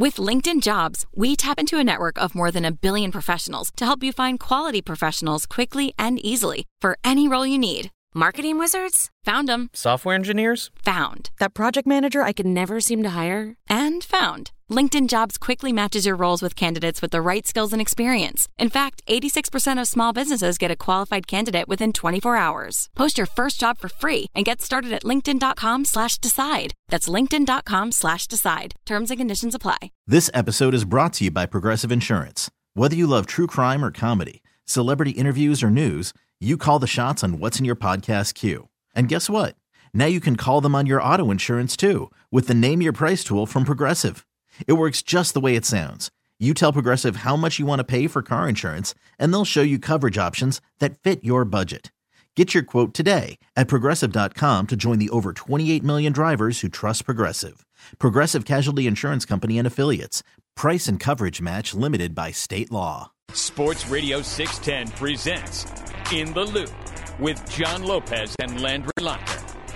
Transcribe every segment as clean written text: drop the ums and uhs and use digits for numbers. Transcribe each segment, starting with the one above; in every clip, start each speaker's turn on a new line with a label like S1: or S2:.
S1: With LinkedIn Jobs, we tap into a network of more than 1 billion professionals to help you find quality professionals quickly and easily for any role you need. Marketing wizards? Found them.
S2: Software engineers?
S1: Found. That project manager I could never seem to hire? And found. LinkedIn Jobs quickly matches your roles with candidates with the right skills and experience. In fact, 86% of small businesses get a qualified candidate within 24 hours. Post your first job for free and get started at linkedin.com/decide. That's linkedin.com/decide. Terms and conditions apply.
S3: This episode is brought to you by Progressive Insurance. Whether you love true crime or comedy, celebrity interviews or news, you call the shots on what's in your podcast queue. And guess what? Now you can call them on your auto insurance too with the Name Your Price tool from Progressive. It works just the way it sounds. You tell Progressive how much you want to pay for car insurance, and they'll show you coverage options that fit your budget. Get your quote today at Progressive.com to join the over 28 million drivers who trust Progressive. Progressive Casualty Insurance Company and Affiliates. Price and coverage match limited by state law.
S4: Sports Radio 610 presents In the Loop with John Lopez and Landry Locker.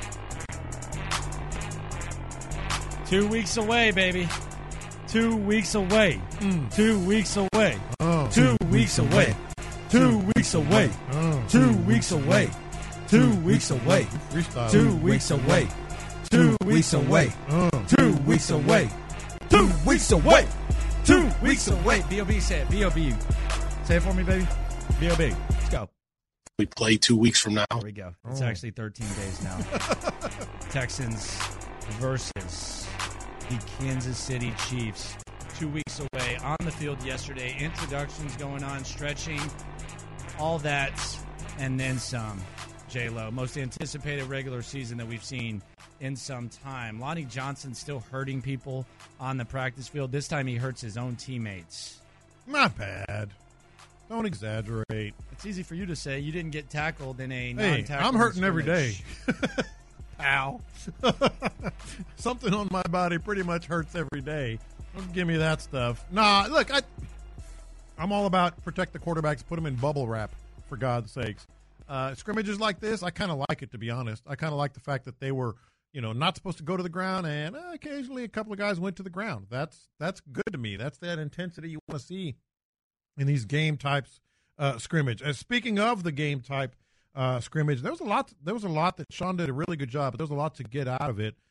S5: 2 weeks away, baby. 2 weeks away. 2 weeks away. 2 weeks away. 2 weeks away. 2 weeks away. 2 weeks away. 2 weeks away. 2 weeks away. 2 weeks away. 2 weeks away. 2 weeks away. B.O.B. say it. B.O.B. Say it for me, baby. B.O.B. Let's go.
S6: We play 2 weeks from now.
S5: There we go. It's actually 13 days now. Texans versus the Kansas City Chiefs. 2 weeks away. On the field yesterday. Introductions going on, stretching, all that, and then some. J-Lo, most anticipated regular season that we've seen in some time. Lonnie Johnson still hurting people on the practice field. This time he hurts his own teammates.
S7: Not bad. Don't exaggerate.
S5: It's easy for you to say. You didn't get tackled in a non-tackle.
S7: I'm hurting every day.
S5: scrimmage.
S7: Ow. Something on my body pretty much hurts every day. Don't give me that stuff. Nah, look, I'm all about protect the quarterbacks, put them in bubble wrap, for God's sakes. Scrimmages like this, I kind of like it, to be honest. I kind of like the fact that they were, not supposed to go to the ground, and occasionally a couple of guys went to the ground. That's good to me. That's that intensity you want to see in these game types scrimmage. Speaking of the game type scrimmage, there was a lot that Sean did a really good job, but there was a lot to get out of it.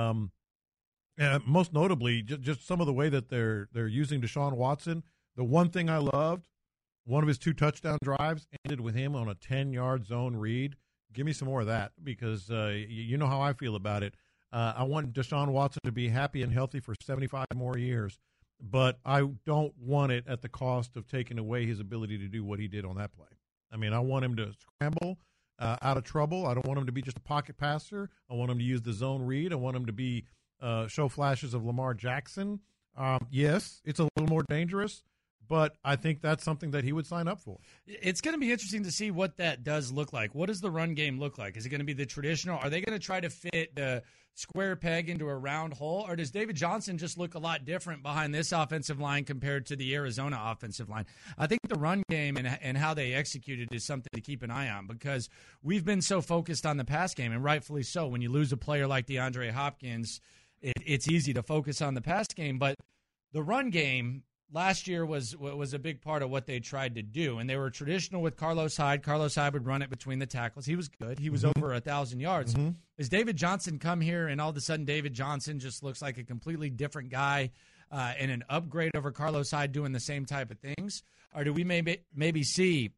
S7: Most notably, just some of the way that they're using Deshaun Watson. The one thing I loved, one of his 2 touchdown drives ended with him on a 10-yard zone read. Give me some more of that because you know how I feel about it. I want Deshaun Watson to be happy and healthy for 75 more years, but I don't want it at the cost of taking away his ability to do what he did on that play. I mean, I want him to scramble out of trouble. I don't want him to be just a pocket passer. I want him to use the zone read. I want him to be show flashes of Lamar Jackson. Yes, it's a little more dangerous, but I think that's something that he would sign up for.
S5: It's going to be interesting to see what that does look like. What does the run game look like? Is it going to be the traditional? Are they going to try to fit the square peg into a round hole? Or does David Johnson just look a lot different behind this offensive line compared to the Arizona offensive line? I think the run game and how they executed is something to keep an eye on because we've been so focused on the pass game, and rightfully so. When you lose a player like DeAndre Hopkins, it's easy to focus on the pass game, but the run game last year was a big part of what they tried to do, and they were traditional with Carlos Hyde. Carlos Hyde would run it between the tackles. He was good. He was over 1,000 yards. As David Johnson come here, and all of a sudden David Johnson just looks like a completely different guy and an upgrade over Carlos Hyde doing the same type of things? Or do we maybe see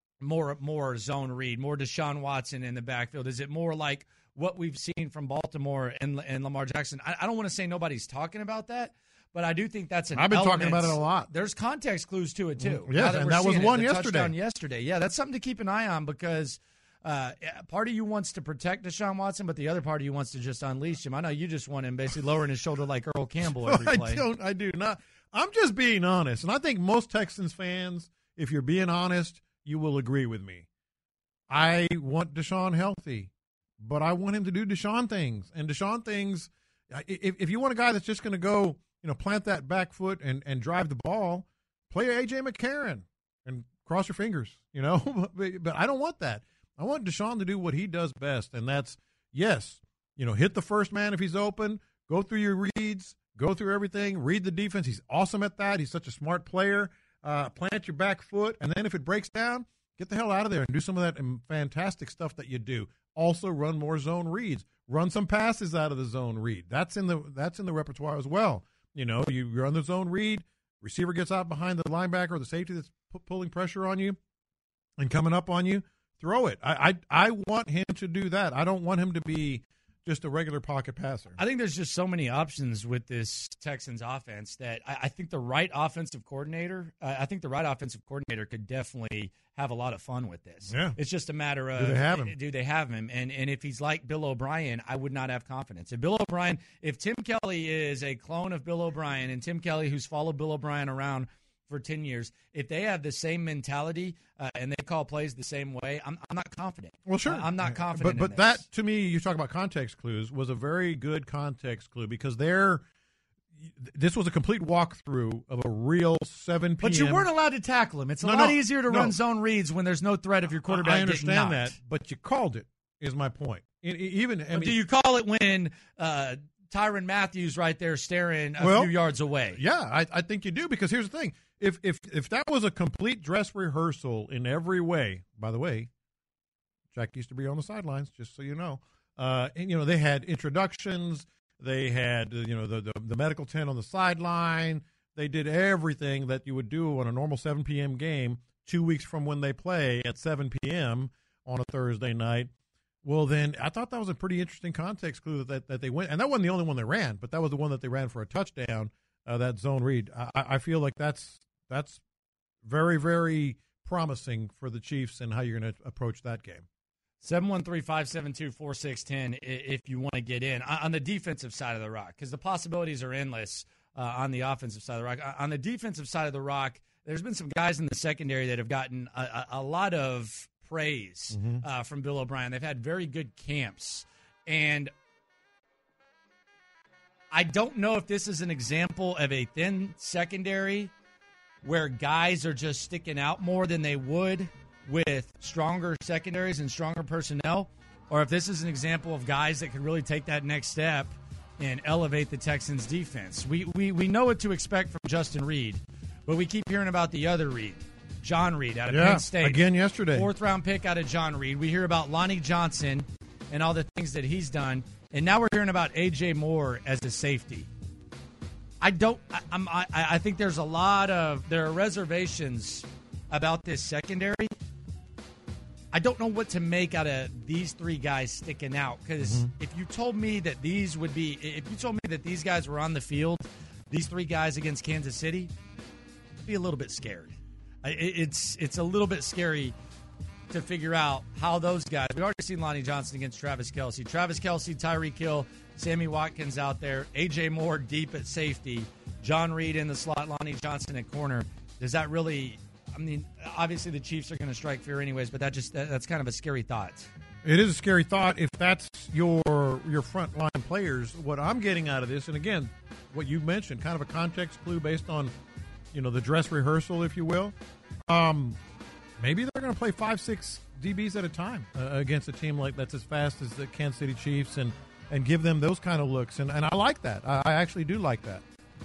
S5: more zone read, more Deshaun Watson in the backfield? Is it more like what we've seen from Baltimore and Lamar Jackson? I don't want to say nobody's talking about that, but I do think that's
S7: I've been talking about it a lot.
S5: There's context clues to it, too.
S7: Yes, and that was one yesterday.
S5: Yesterday. Yeah, that's something to keep an eye on because part of you wants to protect Deshaun Watson, but the other part of you wants to just unleash him. I know you just want him basically lowering his shoulder like Earl Campbell every play.
S7: I do not. I'm just being honest, and I think most Texans fans, if you're being honest, you will agree with me. I want Deshaun healthy, but I want him to do Deshaun things. And Deshaun things, if you want a guy that's just going to go, plant that back foot and drive the ball, play A.J. McCarron and cross your fingers, But I don't want that. I want Deshaun to do what he does best, and that's, hit the first man if he's open, go through your reads, go through everything, read the defense. He's awesome at that. He's such a smart player. Plant your back foot, and then if it breaks down, get the hell out of there and do some of that fantastic stuff that you do. Also, run more zone reads. Run some passes out of the zone read. That's in the repertoire as well. You know, you run the zone read. Receiver gets out behind the linebacker or the safety that's pulling pressure on you and coming up on you. Throw it. I want him to do that. I don't want him to be just a regular pocket passer.
S5: I think there's just so many options with this Texans offense that I think the right offensive coordinator could definitely have a lot of fun with this.
S7: Yeah.
S5: It's just a matter of do they have him? And if he's like Bill O'Brien, I would not have confidence. If Tim Kelly is a clone of Bill O'Brien, and Tim Kelly, who's followed Bill O'Brien around for 10 years, if they have the same mentality and they call plays the same way, I'm not confident.
S7: Well, sure.
S5: I'm not confident
S7: But
S5: in
S7: that,
S5: this.
S7: to me, you talk about context clues, was a very good context clue because this was a complete walkthrough of a real 7 p.m.
S5: But you weren't allowed to tackle him. It's a lot easier to run zone reads when there's no threat of your quarterback
S7: I understand
S5: getting
S7: that,
S5: knocked.
S7: but you called it, is my point.
S5: Do you call it when Tyrann Mathieu right there staring a few yards away?
S7: Yeah, I think you do because here's the thing. If that was a complete dress rehearsal in every way, by the way, Jack used to be on the sidelines, just so you know. And they had introductions, they had the medical tent on the sideline. They did everything that you would do on a normal 7 p.m. game 2 weeks from when they play at 7 p.m. on a Thursday night. Well, then I thought that was a pretty interesting context clue that they went, and that wasn't the only one they ran, but that was the one that they ran for a touchdown. That zone read. I feel like that's very, very promising for the Chiefs and how you're going to approach that game.
S5: 713-572-4610 if you want to get in. On the defensive side of the rock, because the possibilities are endless on the offensive side of the rock. On the defensive side of the rock, there's been some guys in the secondary that have gotten a lot of praise from Bill O'Brien. They've had very good camps. And I don't know if this is an example of a thin secondary where guys are just sticking out more than they would with stronger secondaries and stronger personnel, or if this is an example of guys that could really take that next step and elevate the Texans' defense. We know what to expect from Justin Reed, but we keep hearing about the other Reed, John Reed out of Penn State.
S7: Again yesterday.
S5: 4th-round pick out of John Reed. We hear about Lonnie Johnson and all the things that he's done, and now we're hearing about A.J. Moore as a safety. I think there are reservations about this secondary. I don't know what to make out of these three guys sticking out because if you told me that these guys were on the field, these three guys against Kansas City, I'd be a little bit scared. It's a little bit scary to figure out how those guys. We've already seen Lonnie Johnson against Travis Kelce. Tyreek Hill, Sammy Watkins out there, A.J. Moore deep at safety, John Reed in the slot, Lonnie Johnson at corner. Does that really? I mean, obviously the Chiefs are going to strike fear anyways, but that's kind of a scary thought.
S7: It is a scary thought if that's your front line players. What I'm getting out of this, and again, what you mentioned, kind of a context clue based on, the dress rehearsal, if you will. Maybe they're going to play 5-6 DBs at a time against a team like that's as fast as the Kansas City Chiefs and give them those kind of looks. And I like that. I actually do like that.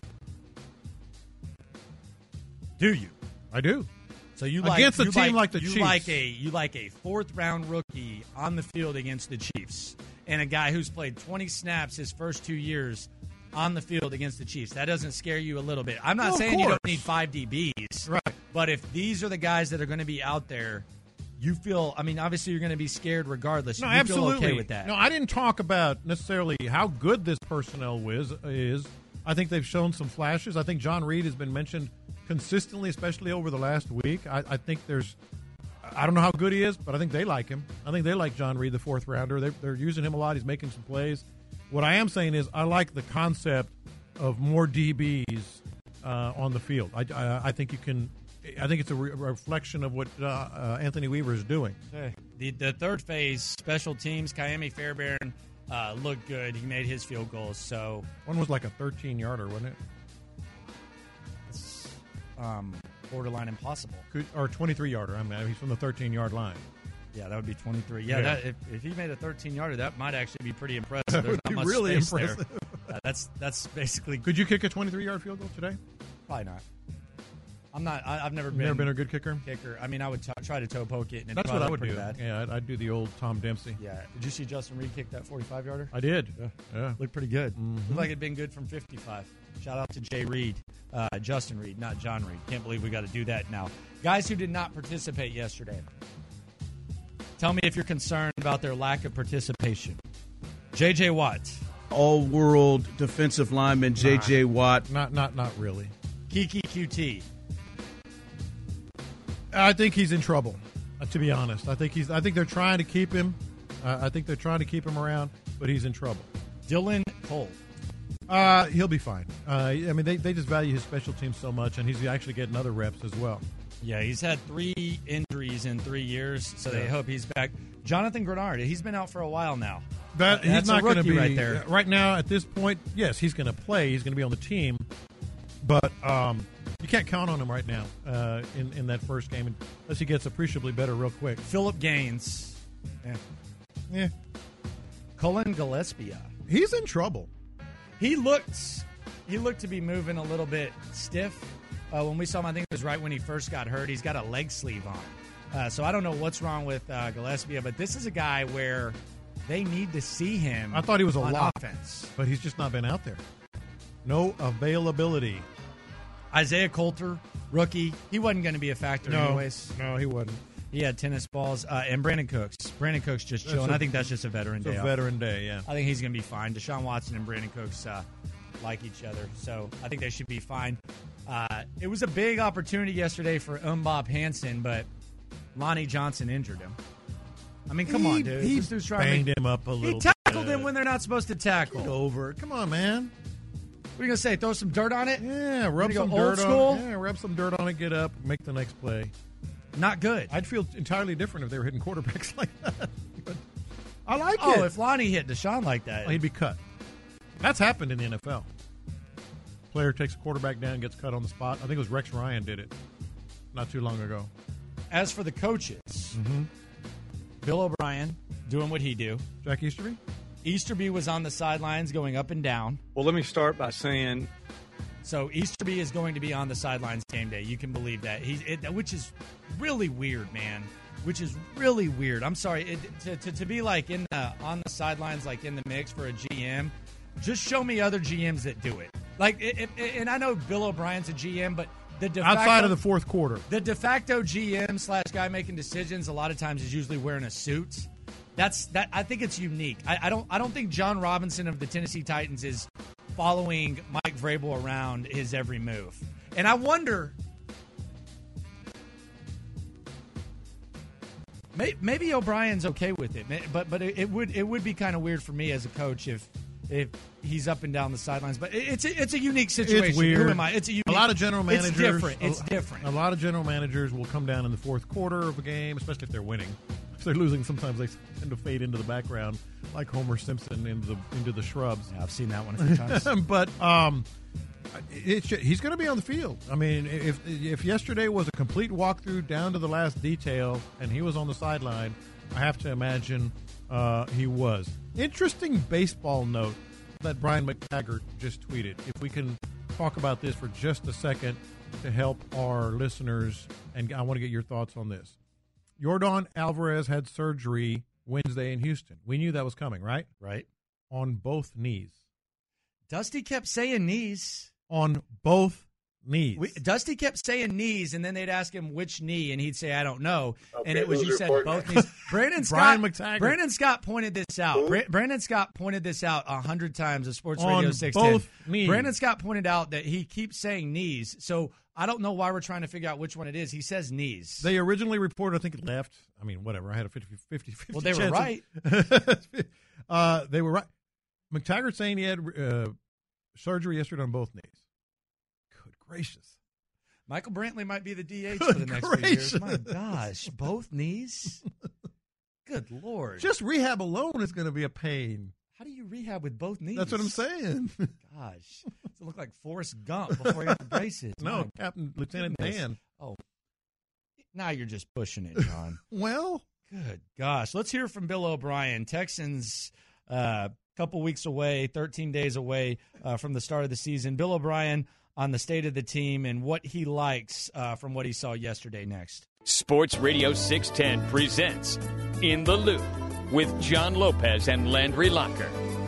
S5: Do you?
S7: I do.
S5: So you
S7: against a team like the
S5: Chiefs. You like a 4th-round rookie on the field against the Chiefs and a guy who's played 20 snaps his first 2 years on the field against the Chiefs. That doesn't scare you a little bit. I'm not saying you don't need 5 DBs.
S7: Right.
S5: But if these are the guys that are going to be out there, you feel, obviously you're going to be scared regardless.
S7: No,
S5: you
S7: absolutely.
S5: feel okay with that.
S7: No, I didn't talk about necessarily how good this personnel is. I think they've shown some flashes. I think John Reed has been mentioned consistently, especially over the last week. I think I don't know how good he is, but I think they like him. I think they like John Reed, the 4th rounder. They're using him a lot. He's making some plays. What I am saying is I like the concept of more DBs on the field. I think you can. I think it's a reflection of what Anthony Weaver is doing.
S5: The third phase, special teams, Ka'imi Fairbairn looked good. He made his field goals. So
S7: one was like a 13-yarder, wasn't it?
S5: It's borderline impossible.
S7: Or 23-yarder. He's from the 13-yard line.
S5: Yeah, that would be 23. Yeah. If he made a 13-yarder, that might actually be pretty impressive.
S7: That would be really impressive.
S5: that's basically.
S7: Could you kick a 23-yard field goal today?
S5: Probably not. I'm not. I've never
S7: Never
S5: been
S7: a good kicker?
S5: I mean, I would try to toe poke it. And
S7: That's what I would do.
S5: Bad.
S7: Yeah, I'd do the old Tom Dempsey.
S5: Yeah. Did you see Justin Reed kick that 45-yarder?
S7: I did. Yeah.
S5: Looked pretty good. Looked like it'd been good from 55. Shout out to Jay Reed, Justin Reed, not John Reed. Can't believe we got to do that now. Guys who did not participate yesterday. Tell me if you're concerned about their lack of participation. J.J. Watt.
S2: All-world defensive lineman J.J. Watt.
S7: Not really.
S5: Kiki QT.
S7: I think he's in trouble, to be honest. I think they're trying to keep him. I think they're trying to keep him around, but he's in trouble.
S5: Dylan Cole.
S7: He'll be fine. I mean, they just value his special teams so much, and he's actually getting other reps as well.
S5: Yeah, he's had 3 injuries in 3 years, so they hope he's back. Jonathan Grenard, he's been out for a while now.
S7: He's not going to be
S5: right there.
S7: Right now, at this point, yes, he's going to play. He's going to be on the team, but you can't count on him right now in that first game unless he gets appreciably better real quick.
S5: Phillip Gaines.
S7: Yeah.
S5: Cullen Gillespie.
S7: He's in trouble.
S5: He looked to be moving a little bit stiff. When we saw him, I think it was right when he first got hurt. He's got a leg sleeve on. So I don't know what's wrong with Gillespie, but this is a guy where they need to see him.
S7: I thought he was a lot,
S5: offense,
S7: but he's just not been out there. No availability.
S5: Isaiah Coulter, rookie. He wasn't going to be a factor anyways.
S7: No, he wasn't.
S5: He had tennis balls. And Brandon Cooks. Brandon Cooks just chilling. I think that's just a veteran day.
S7: Veteran day, yeah.
S5: I think he's going to be fine. Deshaun Watson and Brandon Cooks like each other, so I think they should be fine. It was a big opportunity yesterday for Bob Hansen, but Lonnie Johnson injured him. I mean, come on, dude.
S7: He banged him up a little bit.
S5: He tackled him when they're not supposed to tackle.
S7: Get over it. Come on, man.
S5: What are you going to say? Throw some dirt on it?
S7: Yeah, rub some dirt on it. Yeah, rub some dirt on it, get up, make the next play.
S5: Not good.
S7: I'd feel entirely different if they were hitting quarterbacks like that. But I like it.
S5: Oh, if Lonnie hit Deshaun like that.
S7: Well, he'd be cut. That's happened in the NFL. Player takes a quarterback down, gets cut on the spot. I think it was Rex Ryan did it not too long ago.
S5: As for the coaches, Bill O'Brien doing what he do.
S7: Jack Easterby?
S5: Easterby was on the sidelines going up and down.
S8: Well, let me start by saying...
S5: So Easterby is going to be on the sidelines game day. You can believe that. Which is really weird, man. Which is really weird. I'm sorry. To be like on the sidelines, like in the mix for a GM, just show me other GMs that do it. Like, and I know Bill O'Brien's a GM, but the de facto,
S7: outside of the fourth quarter,
S5: the de facto GM / guy making decisions a lot of times is usually wearing a suit. That I think it's unique. I don't think John Robinson of the Tennessee Titans is following Mike Vrabel around his every move. And I wonder, maybe O'Brien's okay with it, but it would be kind of weird for me as a coach if he's up and down the sidelines. But it's a unique situation.
S7: It's weird.
S5: Who am I? It's a unique.
S7: A lot of general managers.
S5: It's different.
S7: A lot of general managers will come down in the fourth quarter of a game, especially if they're winning. If they're losing, sometimes they tend to fade into the background, like Homer Simpson into the shrubs.
S5: Yeah, I've seen that one a few times.
S7: But he's going to be on the field. I mean, if yesterday was a complete walkthrough down to the last detail, and he was on the sideline, I have to imagine he was. Interesting baseball note that Brian McTaggart just tweeted. If we can talk about this for just a second to help our listeners, and I want to get your thoughts on this. Yordan Alvarez had surgery Wednesday in Houston. We knew that was coming, right?
S5: Right.
S7: On both knees.
S5: Dusty kept saying knees.
S7: On both knees.
S5: Dusty kept saying knees, and then they'd ask him which knee, and he'd say, I don't know. Okay, and it was, you said both knees. Brandon Scott pointed this out. Brandon Scott pointed this out 100 times at Sports Radio 610.
S7: Both knees.
S5: Brandon Scott pointed out that he keeps saying knees, so I don't know why we're trying to figure out which one it is. He says knees.
S7: They originally reported, I think it left. I mean, whatever. I had a 50-50
S5: Well, they
S7: chance.
S5: were right.
S7: They were right. McTaggart saying he had surgery yesterday on both knees. Good gracious.
S5: Michael Brantley might be the DH for the next few years. My gosh, both knees? Good Lord.
S7: Just rehab alone is going to be a pain.
S5: How do you rehab with both knees?
S7: That's what I'm saying.
S5: Gosh. Does it look like Forrest Gump before he got the braces?
S7: No, Lieutenant Dan.
S5: Oh, now you're just pushing it, John.
S7: Well.
S5: Good gosh. Let's hear from Bill O'Brien. Texans couple weeks away, 13 days away from the start of the season. Bill O'Brien on the state of the team and what he likes from what he saw yesterday next.
S4: Sports Radio 610 presents In the Loop with John Lopez and Landry Locker.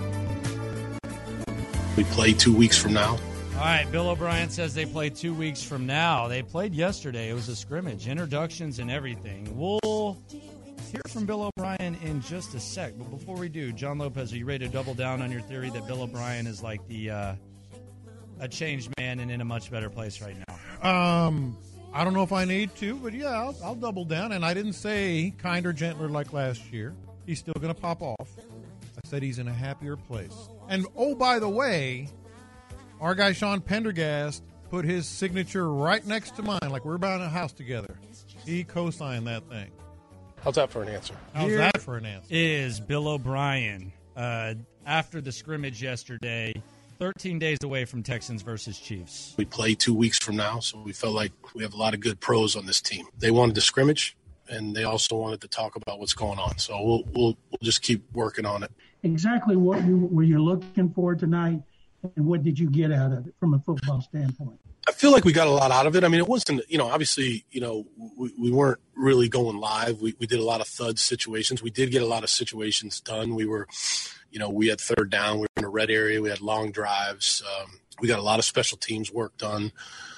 S6: We play 2 weeks from now.
S5: All right, Bill O'Brien says they play 2 weeks from now. They played yesterday. It was a scrimmage, introductions and everything. We'll hear from Bill O'Brien in just a sec. But before we do, John Lopez, are you ready to double down on your theory that Bill O'Brien is like a changed man and in a much better place right now?
S7: I don't know if I need to, but yeah, I'll double down. And I didn't say kinder, gentler like last year. He's still going to pop off. I said he's in a happier place. And, oh, by the way, our guy Sean Pendergast put his signature right next to mine, like we're buying a house together. He co-signed that thing.
S6: How's that for an answer?
S7: How's that for an answer?
S5: Is Bill O'Brien after the scrimmage yesterday, 13 days away from Texans versus Chiefs.
S6: We play 2 weeks from now, so we felt like we have a lot of good pros on this team. They wanted to scrimmage, and they also wanted to talk about what's going on. So we'll just keep working on it.
S9: Exactly what were you looking for tonight, and what did you get out of it from a football standpoint?
S6: I feel like we got a lot out of it. I mean, it wasn't, obviously, we weren't really going live. We did a lot of thud situations. We did get a lot of situations done. We were, we had third down. We were in a red area. We had long drives. We got a lot of special teams work done.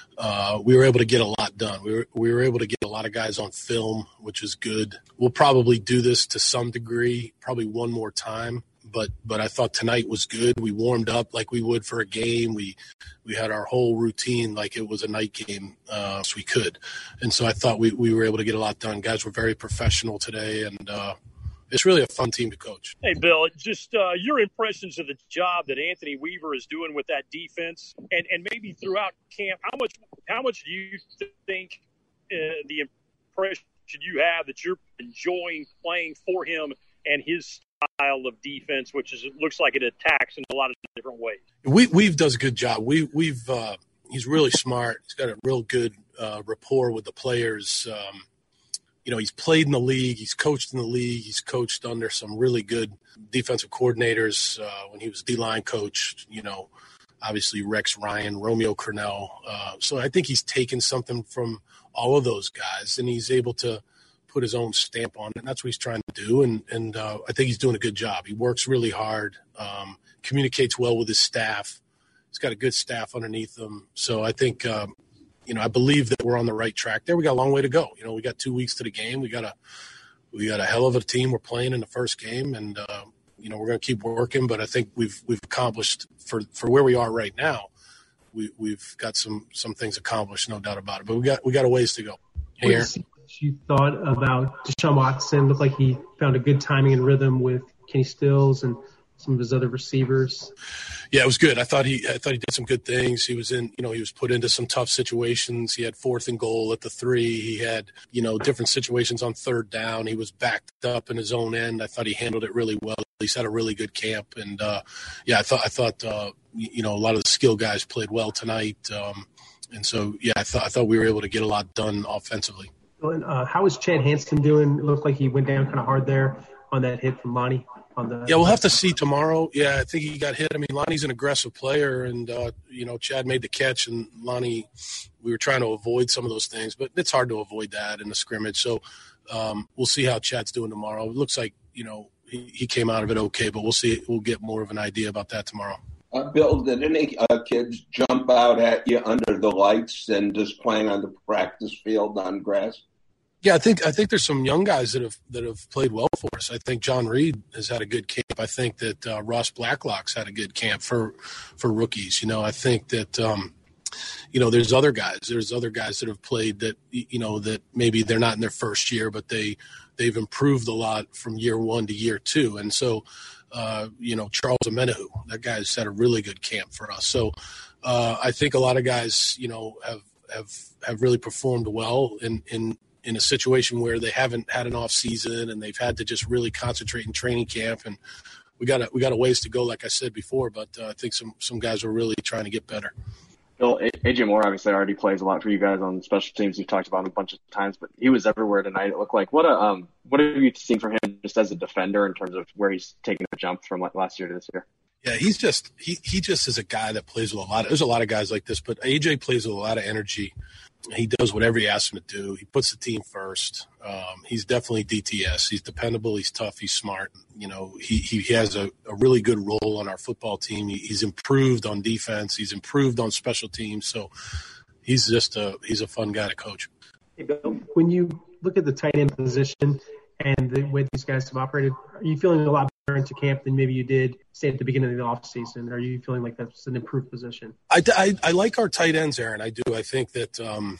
S6: We were able to get a lot done. We were able to get a lot of guys on film, which is good. We'll probably do this to some degree, probably one more time. But I thought tonight was good. We warmed up like we would for a game. We had our whole routine like it was a night game, so we could. And so I thought we were able to get a lot done. Guys were very professional today, and it's really a fun team to coach.
S10: Hey, Bill, just your impressions of the job that Anthony Weaver is doing with that defense, and maybe throughout camp, how much do you think the impression you have that you're enjoying playing for him and his style of defense, which is, it looks like it attacks in a lot of different ways?
S6: We've does a good job. He's really smart. He's got a real good rapport with the players. He's played in the league. He's coached in the league. He's coached under some really good defensive coordinators when he was D-line coach, obviously Rex Ryan, Romeo Crennel. So I think he's taken something from all of those guys, and he's able to put his own stamp on it, and that's what he's trying to do. And I think he's doing a good job. He works really hard, communicates well with his staff. He's got a good staff underneath him. So I think, I believe that we're on the right track there. We got a long way to go. We got 2 weeks to the game. We got a hell of a team we're playing in the first game, and we're going to keep working. But I think we've accomplished for where we are right now. We've got some things accomplished, no doubt about it. But we got a ways to go. Here.
S11: You thought about Deshaun Watson? Looked like he found a good timing and rhythm with Kenny Stills and some of his other receivers.
S6: Yeah, it was good. I thought he did some good things. He was he was put into some tough situations. He had 4th and goal at the 3. He had, different situations on third down. He was backed up in his own end. I thought he handled it really well. He's had a really good camp. And I thought a lot of the skill guys played well tonight. And so, I thought we were able to get a lot done offensively.
S11: And how is Chad Hansen doing? It looked like he went down kind of hard there on that hit from Lonnie.
S6: We'll have to see tomorrow. Yeah, I think he got hit. I mean, Lonnie's an aggressive player, and, Chad made the catch, and Lonnie, we were trying to avoid some of those things, but it's hard to avoid that in the scrimmage. So we'll see how Chad's doing tomorrow. It looks like, he came out of it okay, but we'll see. We'll get more of an idea about that tomorrow.
S12: Bill, did any kids jump out at you under the lights and just playing on the practice field on grass?
S6: Yeah, I think there's some young guys that have played well for us. I think John Reed has had a good camp. I think that Ross Blacklock's had a good camp for rookies. I think that there's other guys. There's other guys that have played that that maybe they're not in their first year, but they've improved a lot from year 1 to year 2. And so Charles Amenahu, that guy's had a really good camp for us. So I think a lot of guys have really performed well in a situation where they haven't had an off season and they've had to just really concentrate in training camp. And we got a ways to go, like I said before, but I think some guys are really trying to get better.
S13: Bill, A.J. Moore obviously already plays a lot for you guys on special teams. You've talked about him a bunch of times, but he was everywhere tonight. It looked like. What have you seen from him just as a defender in terms of where he's taking a jump from last year to this year?
S6: Yeah, he just is a guy that plays with a lot. There's a lot of guys like this, but AJ plays with a lot of energy. He does whatever you ask him to do. He puts the team first. He's definitely DTS. He's dependable. He's tough. He's smart. He has a really good role on our football team. He's improved on defense. He's improved on special teams. So he's a fun guy to coach.
S11: Hey, Bill, when you look at the tight end position and the way these guys have operated, are you feeling a lot better into camp than maybe you did, say, at the beginning of the offseason? Are you feeling like that's an improved position?
S6: I like our tight ends, Aaron. I do. I think that,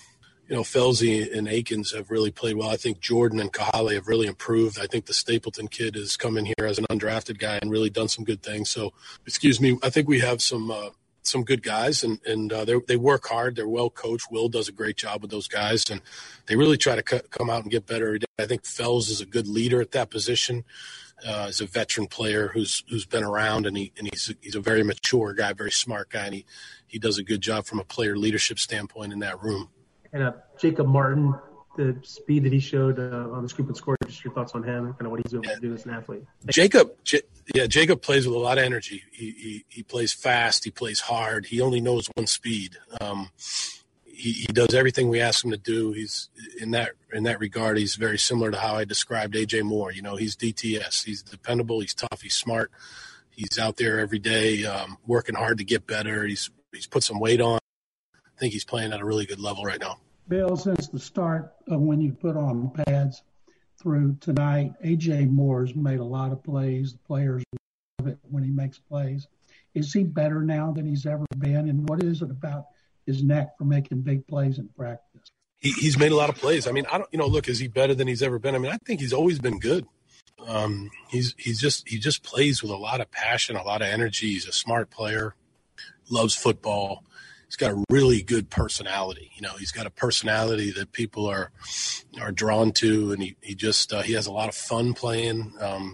S6: Felzy and Akins have really played well. I think Jordan and Kahale have really improved. I think the Stapleton kid has come in here as an undrafted guy and really done some good things. So, I think we have some good guys, and they work hard. They're well coached. Will does a great job with those guys, and they really try to come out and get better every day. I think Fells is a good leader at that position. He's a veteran player who's been around, and he's a very mature guy, very smart guy, and he does a good job from a player leadership standpoint in that room.
S11: And Jacob Martin, the speed that he showed on the scoop and score, just your thoughts on him and kind of what he's able to do as an athlete.
S6: Jacob plays with a lot of energy. He plays fast. He plays hard. He only knows one speed. He does everything we ask him to do. He's in that regard. He's very similar to how I described A.J. Moore. He's DTS. He's dependable. He's tough. He's smart. He's out there every day working hard to get better. He's put some weight on. I think he's playing at a really good level right now.
S9: Bill, since the start of when you put on pads through tonight, A.J. Moore's made a lot of plays. The players love it when he makes plays. Is he better now than he's ever been? And what is it about his neck for making big plays in practice?
S6: He's made a lot of plays. I mean, is he better than he's ever been? I mean, I think he's always been good. He just plays with a lot of passion, a lot of energy. He's a smart player, loves football. He's got a really good personality. He's got a personality that people are drawn to, and he has a lot of fun playing.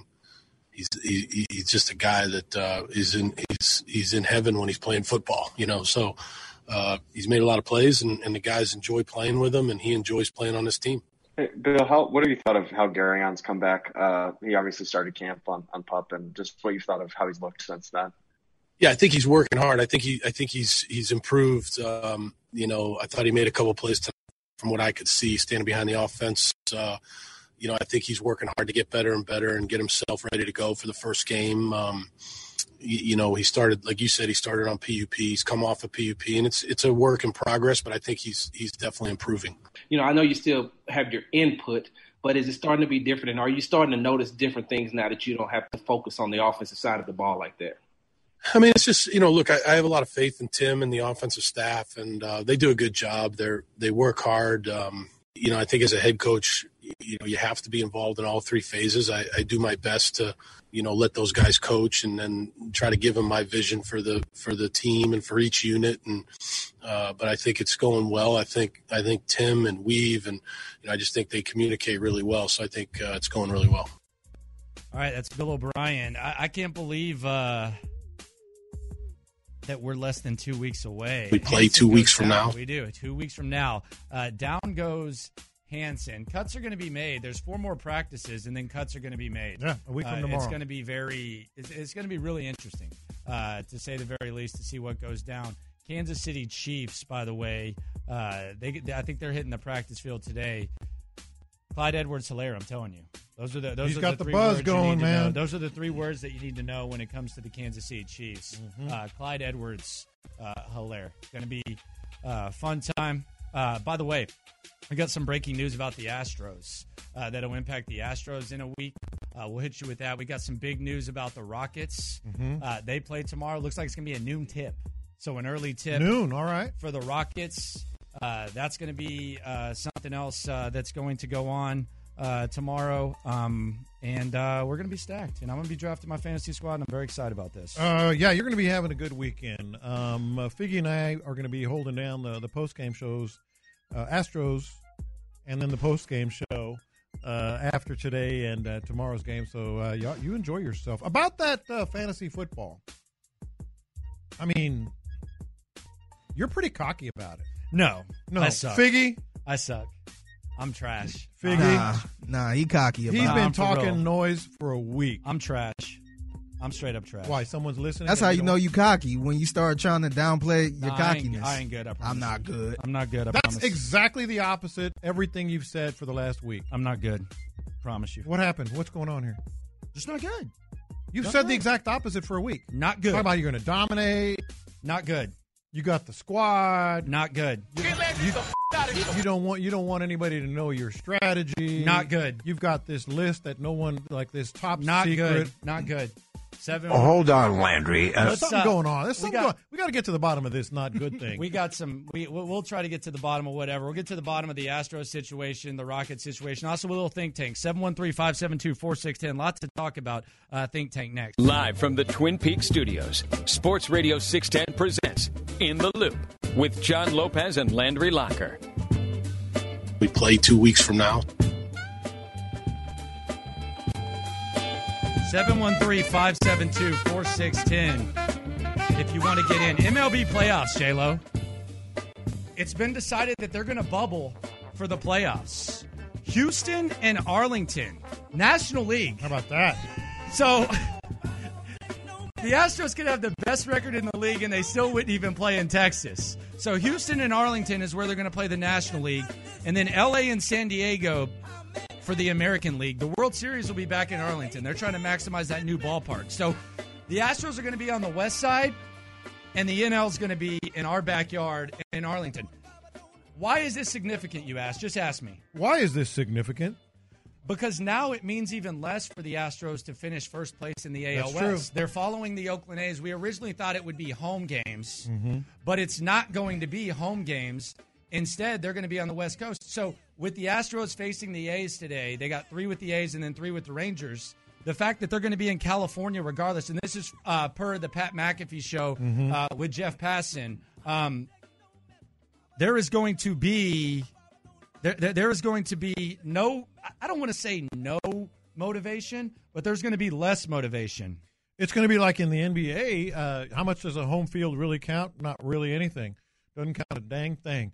S6: He's just a guy that he's in heaven when he's playing football. So he's made a lot of plays, and the guys enjoy playing with him, and he enjoys playing on his team.
S13: Hey, Bill, what have you thought of how Garion's come back? He obviously started camp on PUP, and just what you've thought of how he's looked since then.
S6: Yeah, I think he's working hard. I think he's improved. I thought he made a couple of plays from what I could see standing behind the offense. I think he's working hard to get better and better and get himself ready to go for the first game. He started, like you said, he started on PUP. He's come off of PUP, and it's a work in progress, but I think he's definitely improving.
S14: I know you still have your input, but is it starting to be different? And are you starting to notice different things now that you don't have to focus on the offensive side of the ball like that?
S6: I mean, it's just, look, I have a lot of faith in Tim and the offensive staff, and they do a good job. They work hard. I think as a head coach, you have to be involved in all three phases. I do my best to, let those guys coach and then try to give them my vision for the team and for each unit. And but I think it's going well. I think Tim and Weave and I just think they communicate really well. So I think it's going really well.
S5: All right, that's Bill O'Brien. I can't believe that we're less than 2 weeks away.
S6: We play 2 weeks from now.
S5: We do. 2 weeks from now. Down goes Hansen. Cuts are going to be made. There's 4 more practices, and then cuts are going to be made.
S7: Yeah, a week from tomorrow.
S5: It's going to be it's going to be really interesting, to say the very least, to see what goes down. Kansas City Chiefs, by the way, I think they're hitting the practice field today. Clyde Edwards-Helaire, I'm telling you. Those are the three buzz going, man. Those are the 3 words that you need to know when it comes to the Kansas City Chiefs. Clyde Edwards-Helaire. Going to be a fun time. By the way, we got some breaking news about the Astros that'll impact the Astros in a week. We'll hit you with that. We got some big news about the Rockets. They play tomorrow. Looks like it's going to be a noon tip. So an early tip.
S7: Noon, all right.
S5: For the Rockets. That's going to be something else that's going to go on tomorrow. And we're going to be stacked. And I'm going to be drafting my fantasy squad, and I'm very excited about this.
S7: Yeah, you're going to be having a good weekend. Figgy and I are going to be holding down the post-game shows, Astros, and then the post-game show after today and tomorrow's game. So you enjoy yourself. About that fantasy football, I mean, You're pretty cocky about it.
S5: No,
S7: I
S5: suck.
S7: Figgy?
S5: I suck. I'm trash.
S7: Figgy?
S15: Nah, he cocky about it.
S7: He's been talking noise for a week.
S5: I'm trash. I'm straight up trash.
S7: Why? Someone's listening?
S15: That's how you know you cocky, when you start trying to downplay your cockiness.
S5: I ain't good.
S15: I'm not good.
S5: I'm not good. I
S7: That's
S5: promise.
S7: exactly the opposite everything you've said for the last week.
S5: I'm not good. Promise you.
S7: What happened? What's going on here?
S5: Just not good.
S7: You've
S5: Not
S7: said
S5: good.
S7: the exact opposite for a week.
S5: Not good.
S7: Talk about you're going to dominate.
S5: Not good.
S7: You got the squad.
S5: Not good.
S7: You don't want anybody to know your strategy.
S5: Not good.
S7: You've got this list that no one, like this top
S5: Not
S7: secret.
S5: good. Not good. 7.
S16: Oh, hold on, Landry.
S7: There's something going on. There's something we got to get to the bottom of this not good thing.
S5: We got some. We'll try to get to the bottom of whatever. We'll get to the bottom of the Astros situation, the Rockets situation. Also, a little think tank. 713-572-4610. Lots to talk about. Think tank next.
S4: Live from the Twin Peaks studios, Sports Radio 610 presents In the Loop with John Lopez and Landry Locker.
S6: We play 2 weeks from now.
S5: 713-572-4610. If you want to get in. MLB playoffs, J-Lo. It's been decided that they're going to bubble for the playoffs. Houston and Arlington. National League.
S7: How about that?
S5: So, the Astros could have the best record in the league, and they still wouldn't even play in Texas. So, Houston and Arlington is where they're going to play the National League. And then L.A. and San Diego for the American League. The World Series will be back in Arlington. They're trying to maximize that new ballpark. So, the Astros are going to be on the west side, and the NL is going to be in our backyard in Arlington. Why is this significant, you ask? Just ask me.
S7: Why is this significant?
S5: Because now it means even less for the Astros to finish first place in the AL
S7: That's
S5: West.
S7: true.
S5: They're following the Oakland A's. We originally thought it would be home games,
S7: Mm-hmm.
S5: but it's not going to be home games. Instead, they're going to be on the West Coast. So with the Astros facing the A's today, they got 3 with the A's and then 3 with the Rangers. The fact that they're going to be in California regardless, and this is per the Pat McAfee show with Jeff Passan, there is going to be no, I don't want to say no motivation, but there's going to be less motivation.
S7: It's going to be like in the NBA. How much does a home field really count? Not really anything. Doesn't count a dang thing.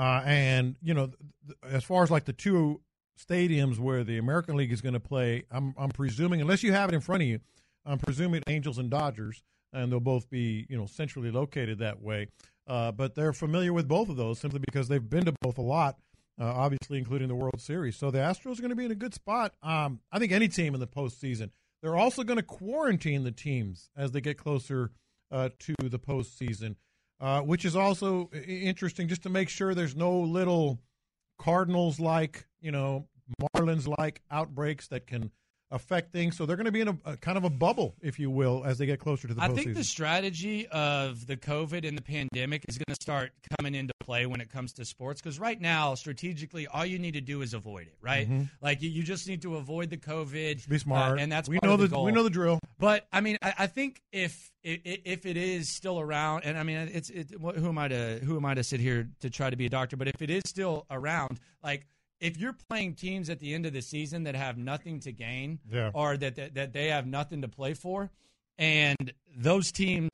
S7: And, you know, as far as like the two stadiums where the American League is going to play, I'm presuming, unless you have it in front of you, I'm presuming Angels and Dodgers, and they'll both be, you know, centrally located that way. But they're familiar with both of those simply because they've been to both a lot, obviously including the World Series. So the Astros are going to be in a good spot. I think any team in the postseason. They're also going to quarantine the teams as they get closer to the postseason, which is also interesting just to make sure there's no little Cardinals-like, you know, Marlins-like outbreaks that can affect things. So they're going to be in a kind of a bubble, if you will, as they get closer to the postseason.
S5: I think the strategy of the COVID and the pandemic is going to start coming into play when it comes to sports, because right now, strategically, all you need to do is avoid it, right?
S7: Mm-hmm.
S5: Like you just need to avoid the COVID.
S7: Be smart.
S5: And that's
S7: we
S5: part
S7: know
S5: of the goal.
S7: We know the drill.
S5: But I mean, I think if it is still around, and I mean, who am I to sit here to try to be a doctor? But if it is still around, like, if you're playing teams at the end of the season that have nothing to gain, or that they have nothing to play for, and those teams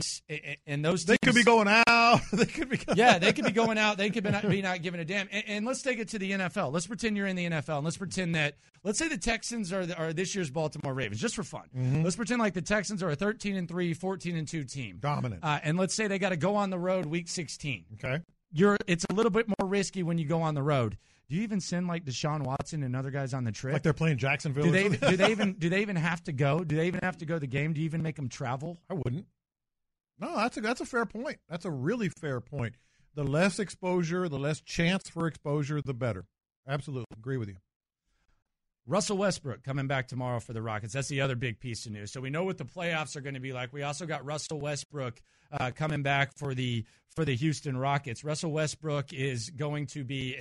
S7: they could be going out. They could be
S5: they could be going out. They could be not giving a damn. And let's take it to the NFL. Let's pretend you're in the NFL, and let's pretend that, let's say the Texans are this year's Baltimore Ravens, just for fun.
S7: Mm-hmm.
S5: Let's pretend like the Texans are a 13-3, 14-2 team,
S7: dominant.
S5: And let's say they got to go on the road week 16.
S7: Okay,
S5: it's a little bit more risky when you go on the road. Do you even send like Deshaun Watson and other guys on the trip?
S7: Like they're playing Jacksonville?
S5: Do they even have to go? Do they even have to go to the game? Do you even make them travel?
S7: I wouldn't. No, that's a fair point. That's a really fair point. The less exposure, the less chance for exposure, the better. Absolutely. Agree with you.
S5: Russell Westbrook coming back tomorrow for the Rockets. That's the other big piece of news. So we know what the playoffs are going to be like. We also got Russell Westbrook coming back for the Houston Rockets. Russell Westbrook is going to be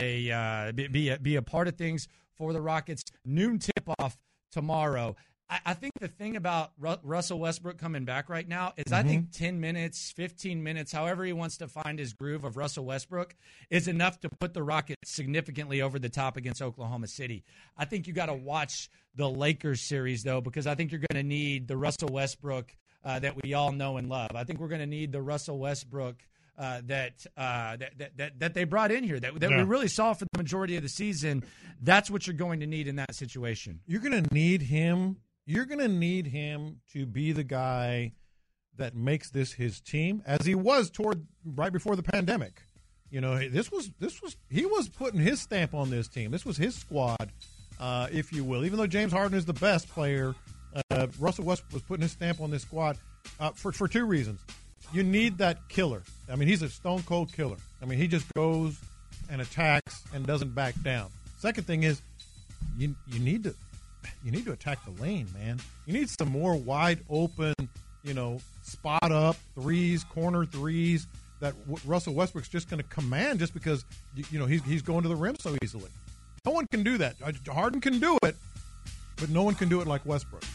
S5: a part of things for the Rockets. Noon tip-off tomorrow. I think the thing about Russell Westbrook coming back right now is I think 10 minutes, 15 minutes, however he wants to find his groove of Russell Westbrook is enough to put the Rockets significantly over the top against Oklahoma City. I think you got to watch the Lakers series, though, because I think you're going to need the Russell Westbrook that we all know and love. I think we're going to need the Russell Westbrook that they brought in here that we really saw for the majority of the season. That's what you're going to need in that situation.
S7: You're going to need him. You're going to need him to be the guy that makes this his team, as he was right before the pandemic. You know, he was putting his stamp on this team. This was his squad, if you will. Even though James Harden is the best player, Russell Westbrook was putting his stamp on this squad for two reasons. You need that killer. I mean, he's a stone-cold killer. I mean, he just goes and attacks and doesn't back down. Second thing is you need to attack the lane, man. You need some more wide-open, spot-up threes, corner threes that Russell Westbrook's just going to command just because, he's going to the rim so easily. No one can do that. Harden can do it, but no one can do it like Westbrook.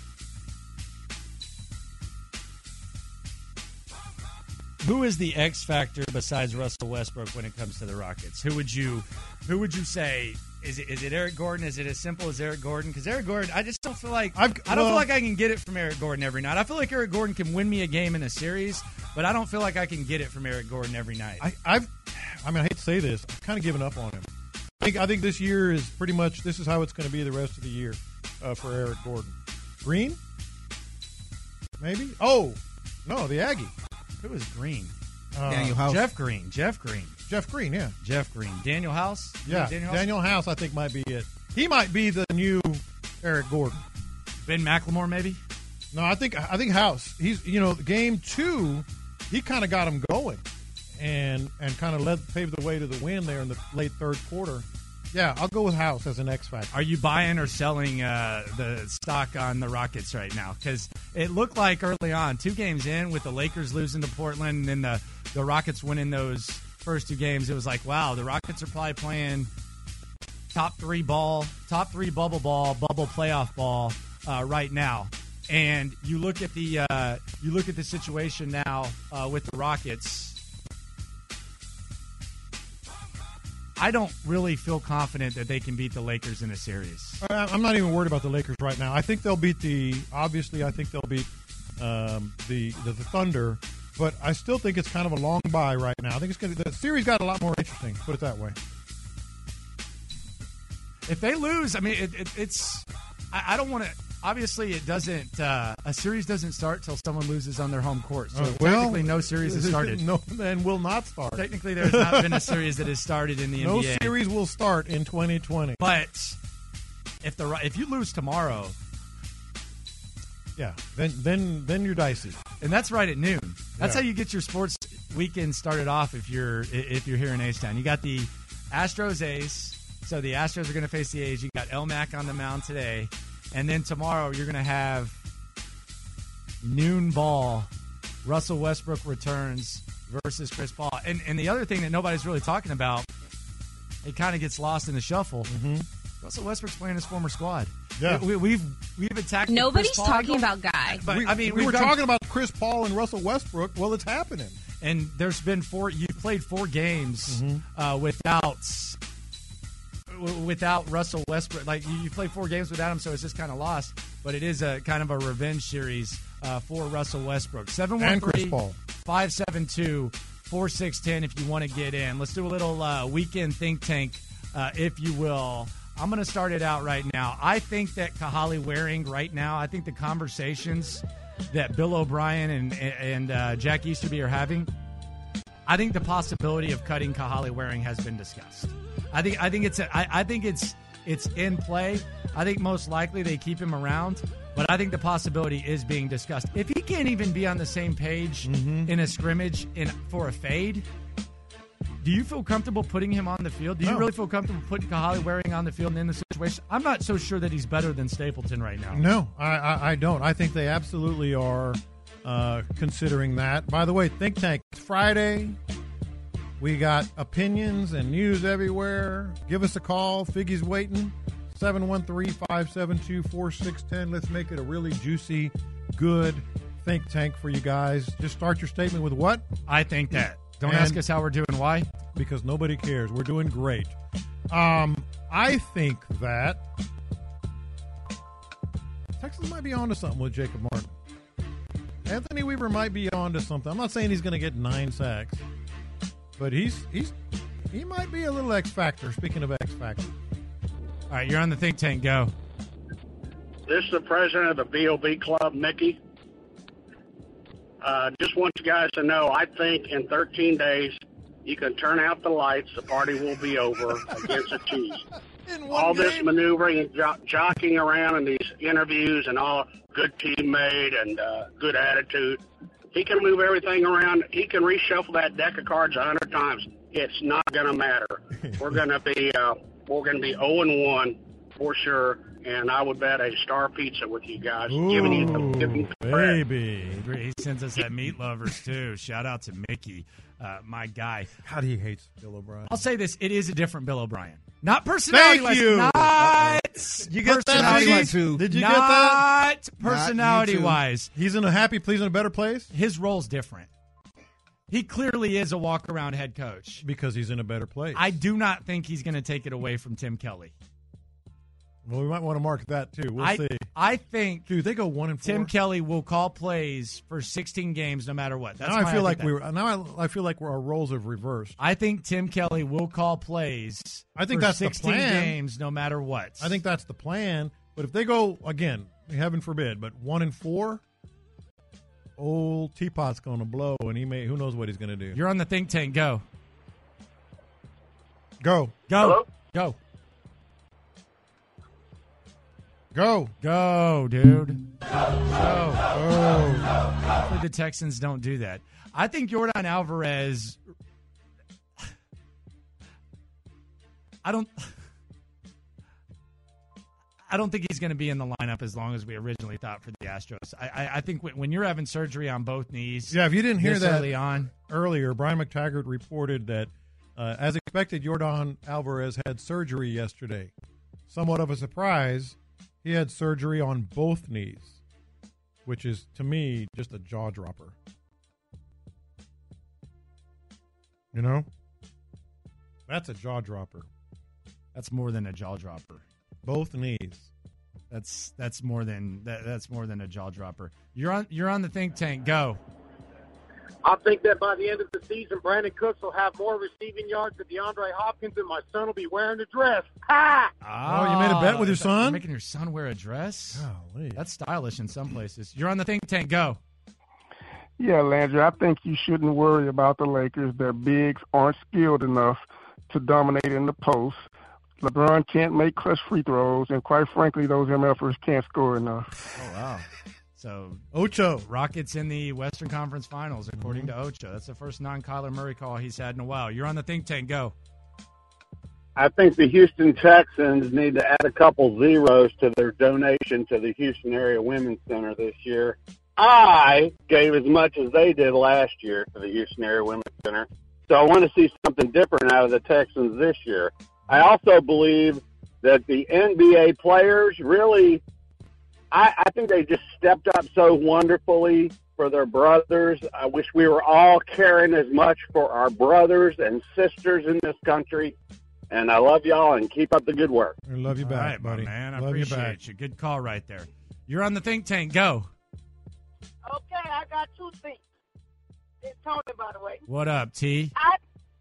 S5: Who is the X factor besides Russell Westbrook when it comes to the Rockets? Who would you say? Is it Eric Gordon? Is it as simple as Eric Gordon? Because Eric Gordon, I just don't feel like I don't feel like I can get it from Eric Gordon every night. I feel like Eric Gordon can win me a game in a series, but I don't feel like I can get it from Eric Gordon every night.
S7: I hate to say this, I've kind of given up on him. I think this year is pretty much this is how it's going to be the rest of the year for Eric Gordon. Green, maybe. Oh no, the Aggie.
S5: Who is Green?
S15: Daniel House.
S5: Jeff Green, yeah.
S7: Jeff Green.
S5: Daniel House?
S7: Yeah, Daniel House I think might be it. He might be the new Eric Gordon.
S5: Ben McLemore maybe?
S7: No, I think House. He's game 2, he kind of got him going and kind of paved the way to the win there in the late third quarter. Yeah, I'll go with House as an X factor.
S5: Are you buying or selling the stock on the Rockets right now? Because it looked like early on, 2 games in, with the Lakers losing to Portland and then the Rockets winning those first 2 games, it was like, wow, the Rockets are probably playing top 3 bubble playoff ball right now. And you look at the situation now with the Rockets. I don't really feel confident that they can beat the Lakers in a series.
S7: I'm not even worried about the Lakers right now. I think they'll beat the Thunder, but I still think it's kind of a long bye right now. I think the series got a lot more interesting, put it that way.
S5: If they lose, I mean, I don't want to. Obviously, it doesn't. A series doesn't start till someone loses on their home court. So technically, no series has started.
S7: No, and will not start.
S5: Technically, there's not been a series that has started in the NBA.
S7: No series will start in 2020.
S5: But if you lose tomorrow,
S7: yeah, then you're dicey,
S5: and that's right at noon. That's how you get your sports weekend started off. If you're here in H-Town, you got the Astros A's. So the Astros are going to face the A's. You got El Mac on the mound today. And then tomorrow you're going to have noon ball. Russell Westbrook returns versus Chris Paul. And the other thing that nobody's really talking about, it kind of gets lost in the shuffle. Mm-hmm. Russell Westbrook's playing his former squad.
S7: Yeah,
S5: we've attacked.
S16: Nobody's
S5: Chris Paul
S16: talking about Guy.
S5: But
S7: we were talking about Chris Paul and Russell Westbrook. Well, it's happening.
S5: And there's been 4. You played 4 games without Russell Westbrook. Like you played 4 games without him, so it's just kind of lost. But it is a kind of a revenge series for Russell Westbrook. 713-572-4610 if you want to get in. Let's do a little weekend think tank, if you will. I'm going to start it out right now. I think that Kahale Waring right now, I think the conversations that Bill O'Brien and Jack Easterby are having, I think the possibility of cutting Kahale Waring has been discussed. I think it's in play. I think most likely they keep him around, but I think the possibility is being discussed. If he can't even be on the same page in a scrimmage for a fade, do you feel comfortable putting him on the field? Do you really feel comfortable putting Kahale Waring on the field in the situation? I'm not so sure that he's better than Stapleton right now.
S7: No, I don't. I think they absolutely are considering that. By the way, Think Tank, it's Friday. We got opinions and news everywhere. Give us a call. Figgy's waiting. 713-572-4610. Let's make it a really juicy, good think tank for you guys. Just start your statement with what?
S5: I think that. Don't ask us how we're doing. Why?
S7: Because nobody cares. We're doing great. I think that Texas might be onto something with Jacob Martin. Anthony Weaver might be onto something. I'm not saying he's going to get 9 sacks, but he might be a little X factor. Speaking of X factor.
S5: All right, you're on the think tank. Go.
S16: This is the president of the BOB Club, Mickey. Just want you guys to know, I think in 13 days, you can turn out the lights. The party will be over against the Chiefs. All this maneuvering and jockeying around in these interviews and all good teammate and good attitude. He can move everything around. He can reshuffle that deck of cards 100 times. It's not going to matter. We're going to be 0-1 for sure. And I would bet a Star Pizza with you guys.
S7: Ooh, baby.
S5: He sends us that meat lovers, too. Shout out to Mickey, my guy.
S7: God, he hates Bill O'Brien.
S5: I'll say this. It is a different Bill O'Brien. Not personality-wise.
S7: Thank you.
S5: Not
S7: you get
S5: personality-wise.
S7: that? Did you get that?
S5: Not personality-wise.
S7: He's in a happy place in a better place?
S5: His role's different. He clearly is a walk-around head coach.
S7: Because he's in a better place.
S5: I do not think he's going to take it away from Tim Kelly.
S7: Well, we might want to mark that, too. We'll see.
S5: I think
S7: Dude, they go 1-4.
S5: Tim Kelly will call plays for 16 games no matter what. That's
S7: I feel like our roles have reversed.
S5: I think Tim Kelly will call plays
S7: I think
S5: for
S7: that's
S5: 16
S7: the plan.
S5: games no matter what.
S7: I think that's the plan. But if they go, again, heaven forbid, but 1-4, old Teapot's going to blow, and who knows what he's going to do.
S5: You're on the think tank. Go.
S7: Go.
S5: Go. Go.
S7: Go.
S5: Go, dude. Go. Hopefully the Texans don't do that. I think Yordan Alvarez, I don't think he's going to be in the lineup as long as we originally thought for the Astros. I think when you're having surgery on both knees.
S7: Yeah, if you didn't hear that
S5: earlier,
S7: Brian McTaggart reported that, as expected, Yordan Alvarez had surgery yesterday. Somewhat of a surprise. He had surgery on both knees, which is, to me, just a jaw dropper. You know? That's a jaw dropper.
S5: That's more than a jaw dropper.
S7: Both knees.
S5: That's more than a jaw dropper. You're on the think tank. Go.
S17: I think that by the end of the season, Brandon Cooks will have more receiving yards than DeAndre Hopkins, and my son will be wearing a dress. Ha!
S7: Oh, you made a bet with your son?
S5: You're making your son wear a dress?
S7: Golly.
S5: That's stylish in some places. You're on the think tank. Go.
S18: Yeah, Landry, I think you shouldn't worry about the Lakers. Their bigs aren't skilled enough to dominate in the post. LeBron can't make clutch free throws, and quite frankly, those MFers can't score enough.
S5: Oh, wow. So
S7: Ocho.
S5: Rockets in the Western Conference Finals, according to Ocho. That's the first non-Kyler Murray call he's had in a while. You're on the think tank. Go.
S17: I think the Houston Texans need to add a couple zeros to their donation to the Houston Area Women's Center this year. I gave as much as they did last year to the Houston Area Women's Center. So I want to see something different out of the Texans this year. I also believe that the NBA players really – I think they just stepped up so wonderfully for their brothers. I wish we were all caring as much for our brothers and sisters in this country. And I love y'all, and keep up the good work.
S7: I love you back,
S5: all right,
S7: buddy.
S5: Man, I
S7: love
S5: appreciate you. Good call right there. You're on the think tank. Go.
S19: Okay, I got two things. It's Tony, by the way.
S5: What up, T?
S19: I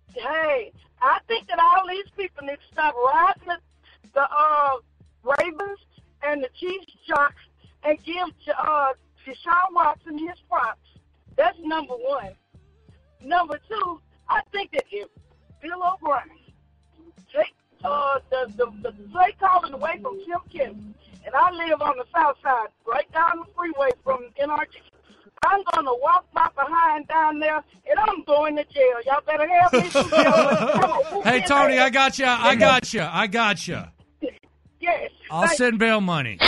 S19: think that all these people need to stop riding the Ravens and the Chiefs jocks and give Deshaun Watson his props. That's number one. Number two, I think that if Bill O'Brien take the play calling away from Tim Kelly, and I live on the south side, right down the freeway from NRG, I'm going to walk my behind down there, and I'm going to jail. Y'all better help me.
S5: Hey, Tony, I got you.
S19: Yes.
S5: I'll send bail money.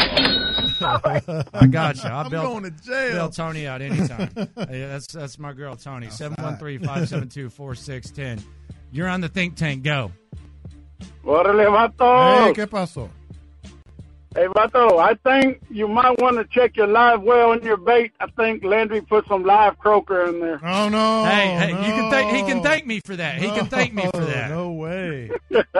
S5: I got you.
S7: I'm going to jail.
S5: Bail Tony out anytime. That's my girl, Tony. 713-572-4610. You're on the think tank. Go.
S17: Órale, vato.
S7: Hey, ¿qué pasó?
S17: Hey, vato, I think you might want to check your live well in your bait. I think Landry put some live croaker in there.
S7: Oh, no.
S5: Hey,
S7: no.
S5: he can thank me for that. He can thank me for that.
S7: No way.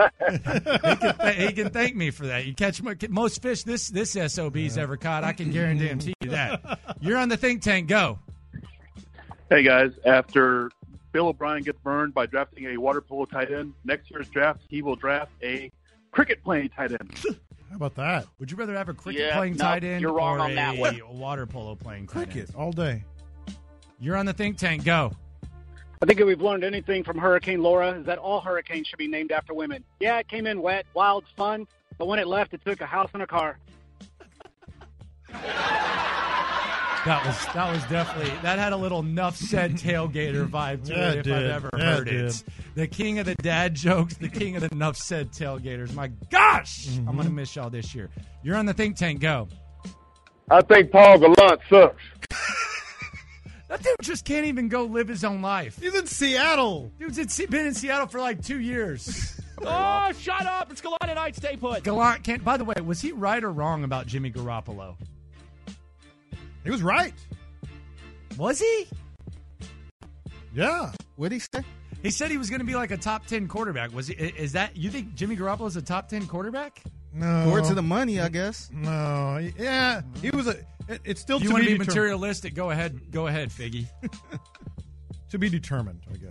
S5: He can thank me for that. You catch most fish this SOB's ever caught. I can guarantee you that. You're on the think tank. Go.
S20: Hey, guys. After Bill O'Brien gets burned by drafting a water polo tight end, next year's draft, he will draft a cricket playing tight end.
S7: How about that?
S5: Would you rather have a cricket playing tight end
S21: you're wrong
S5: or
S21: on that one.
S5: a water polo playing tight end?
S7: Cricket all day.
S5: You're on the think tank. Go.
S22: I think if we've learned anything from Hurricane Laura is that all hurricanes should be named after women. Yeah, it came in wet, wild, fun, but when it left, it took a house and a car.
S5: That was definitely, that had a little Nuff Said tailgater vibe to it if I've ever heard it. The king of the dad jokes, the king of the Nuff Said tailgaters. My gosh, I'm going to miss y'all this year. You're on the think tank. Go.
S17: I think Paul Gallant sucks.
S5: That dude just can't even go live his own life.
S7: He's in Seattle.
S5: Dude's been in Seattle for like 2 years.
S21: Oh, shut up. It's Gallant tonight. Stay put.
S5: Gallant can't. By the way, was he right or wrong about Jimmy Garoppolo?
S7: He was right.
S5: Was he?
S7: Yeah.
S15: What'd he say?
S5: He said he was going to be like a top 10 quarterback. Was he? Is that, you think Jimmy Garoppolo is a top 10 quarterback?
S7: No.
S15: Forward to the money, I guess.
S7: No. Yeah. He was it's still
S5: you
S7: to
S5: want
S7: be
S5: to be materialistic? Go ahead, Figgy.
S7: To be determined, I guess.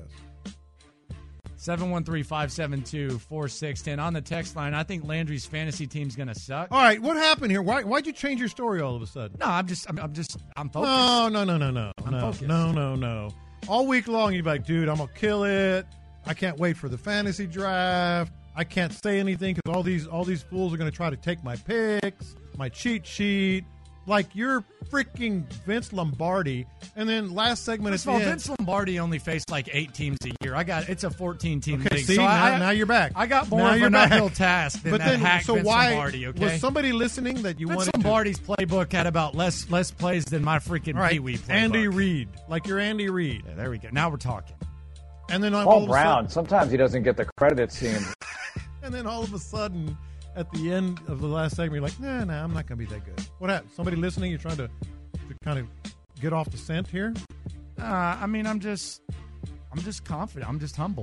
S5: 713-572-4610 on the text line. I think Landry's fantasy team's going to suck.
S7: All right, what happened here? Why'd you change your story all of a sudden?
S5: No, I'm focused.
S7: No.
S5: I'm focused.
S7: No. All week long, you'd be like, dude, I'm going to kill it. I can't wait for the fantasy draft. I can't say anything because all these fools are going to try to take my picks, my cheat sheet. Like you're freaking Vince Lombardi. And then last segment
S5: First of all, Vince Lombardi only faced like 8 teams a year. It's a 14-team
S7: okay,
S5: league.
S7: See,
S5: so
S7: now you're back.
S5: I got more of an uphill task than that hack
S7: so
S5: Vince
S7: why,
S5: Lombardi, okay?
S7: Was somebody listening that you
S5: Vince
S7: wanted
S5: Lombardi's playbook had about less plays than my freaking Pee-wee playbook.
S7: Andy Reid. Like you're Andy Reid.
S5: Yeah, there we go. Now we're talking.
S7: And then
S23: Paul Brown, sometimes he doesn't get the credit it seems.
S7: And then all of a sudden, at the end of the last segment, you're like, nah, I'm not going to be that good. What happened? Somebody listening? You're trying to kind of get off the scent here?
S5: I mean, I'm just confident. I'm just humble.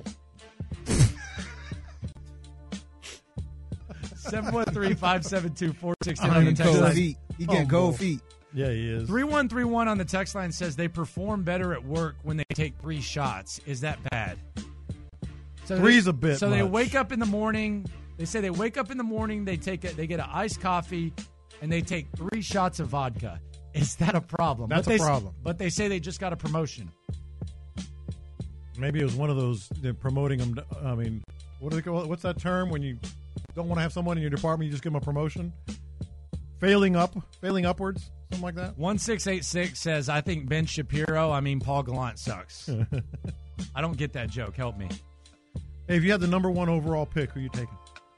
S5: 713-572-4610 on the text line.
S15: He getting cold feet.
S7: Yeah, he is.
S5: 3131 on the text line says they perform better at work when they take 3 shots. Is that bad? So
S7: Three's a bit
S5: So
S7: much.
S5: they wake up in the morning. They say they wake up in the morning. They get an iced coffee, and they take 3 shots of vodka. Is that a problem?
S7: That's a problem.
S5: But they say they just got a promotion.
S7: Maybe it was one of those they're promoting them. I mean, what do they call? What's that term when you don't want to have someone in your department? You just give them a promotion. Failing upwards, something like that.
S5: 1686 says, I think Ben Shapiro. I mean, Paul Gallant sucks. I don't get that joke. Help me.
S7: Hey, if you had the number 1 overall pick, who are you taking?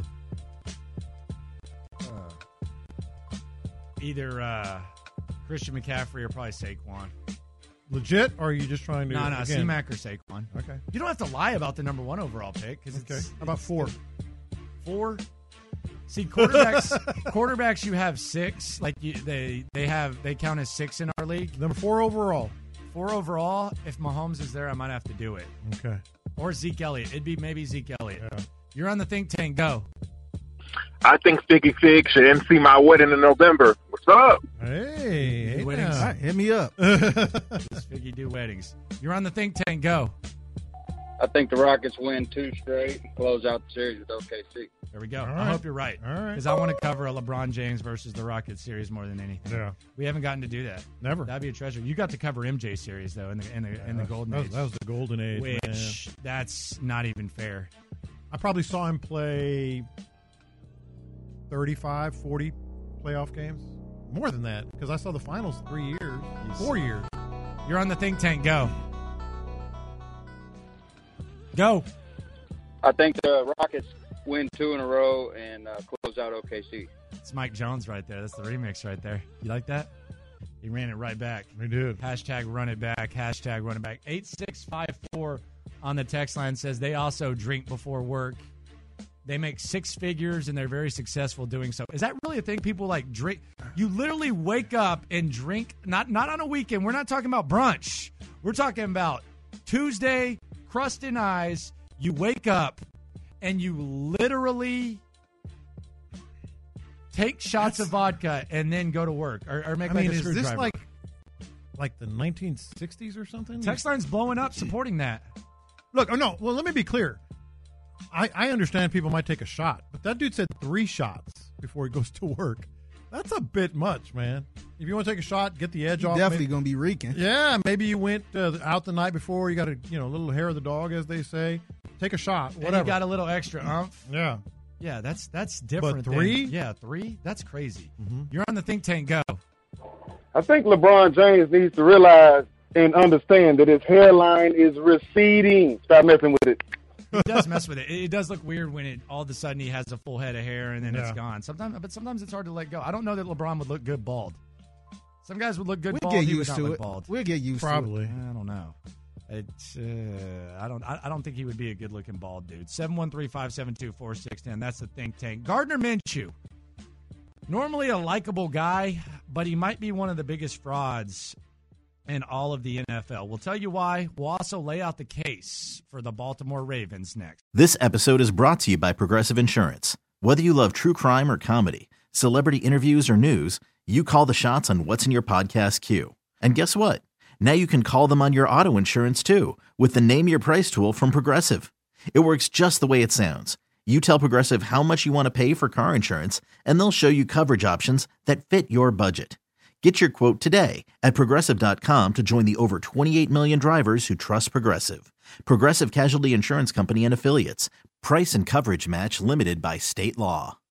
S5: Either Christian McCaffrey or probably Saquon.
S7: Legit, or are you just trying to?
S5: No, C-Mac or Saquon.
S7: Okay.
S5: You don't have to lie about the number 1 overall pick.
S7: Okay. How about 4?
S5: 4? See, quarterbacks you have 6. Like they count as 6 in our league.
S7: Number 4 overall.
S5: 4 overall. If Mahomes is there, I might have to do it.
S7: Okay.
S5: Or Zeke Elliott. It'd be maybe Zeke Elliott. Yeah. You're on the think tank. Go.
S17: I think Figgy Fig should MC my wedding in November. What's up?
S7: Hey,
S5: weddings.
S15: All right, hit me up.
S5: Figgy do weddings. You're on the think tank. Go.
S24: I think the Rockets win 2 straight and close out the series with OKC.
S5: There we go.
S7: Right.
S5: I hope you're right.
S7: All right.
S5: Because I want to cover a LeBron James versus the Rockets series more than anything.
S7: Yeah.
S5: We haven't gotten to do that.
S7: Never.
S5: That'd be a treasure. You got to cover MJ series though in the golden age.
S7: That was the golden age.
S5: Which that's not even fair.
S7: I probably saw him play 35, 40 playoff games. More than that, because I saw the finals 3 years, 4 years.
S5: You're on the think tank. Go. Go.
S24: I think the Rockets win 2 in a row and close out OKC.
S5: It's Mike Jones right there. That's the remix right there. You like that? He ran it right back.
S7: He did.
S5: Hashtag run it back. Hashtag run it back. 8654 on the text line says they also drink before work. They make 6 figures, and they're very successful doing so. Is that really a thing? People like drink? You literally wake up and drink, not on a weekend. We're not talking about brunch. We're talking about Tuesday, crust and eyes. You wake up, and you literally take shots of vodka and then go to work or make like a
S7: is
S5: screwdriver.
S7: this like the 1960s or something?
S5: Text line's blowing up supporting that.
S7: Look, no. Well, let me be clear. I understand people might take a shot, but that dude said 3 shots before he goes to work. That's a bit much, man. If you want to take a shot, get the edge off.
S15: Definitely going to be reeking.
S7: Yeah, maybe you went out the night before. You got a little hair of the dog, as they say. Take a shot. Whatever.
S5: And you got a little extra umph.
S7: Yeah.
S5: Yeah, that's different.
S7: But 3?
S5: Yeah, 3? That's crazy. Mm-hmm. You're on the think tank. Go.
S17: I think LeBron James needs to realize and understand that his hairline is receding. Stop messing with it.
S5: He does mess with it. It does look weird when all of a sudden he has a full head of hair and then it's gone. Sometimes it's hard to let go. I don't know that LeBron would look good bald. Some guys would look good bald.
S15: We'll get
S5: he
S15: used
S5: would
S15: to
S5: not
S15: it.
S5: Look bald.
S15: We'll get used
S7: Probably.
S15: to it.
S5: I don't know. It's I don't think he would be a good looking bald dude. 713-572-4610. That's the think tank. Gardner Minshew. Normally a likable guy, but he might be one of the biggest frauds in all of the NFL. We'll tell you why. We'll also lay out the case for the Baltimore Ravens next.
S1: This episode is brought to you by Progressive Insurance. Whether you love true crime or comedy, celebrity interviews or news, you call the shots on what's in your podcast queue. And guess what? Now you can call them on your auto insurance too with the Name Your Price tool from Progressive. It works just the way it sounds. You tell Progressive how much you want to pay for car insurance, and they'll show you coverage options that fit your budget. Get your quote today at Progressive.com to join the over 28 million drivers who trust Progressive. Progressive Casualty Insurance Company and Affiliates. Price and coverage match limited by state law.